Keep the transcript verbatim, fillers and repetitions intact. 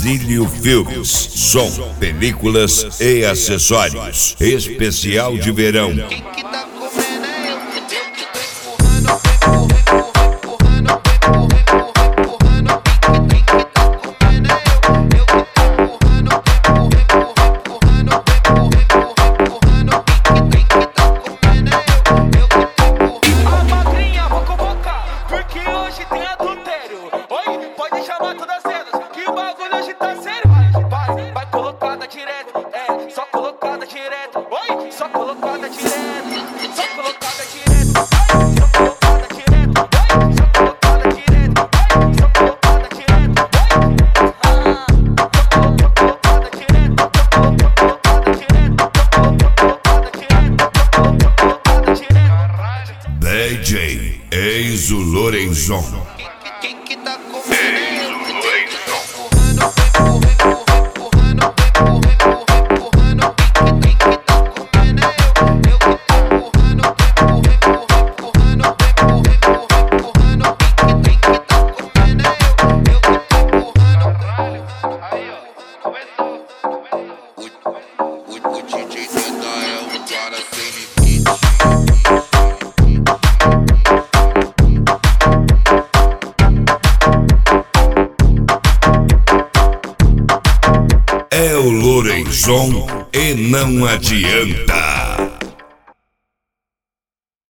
Exílio Filmes, som, películas e acessórios. Especial de verão. D J Enzo Lorenzon. Quem que tá comendo? O D J Zeda é o cara sem limite. É o Lorenzon e não adianta.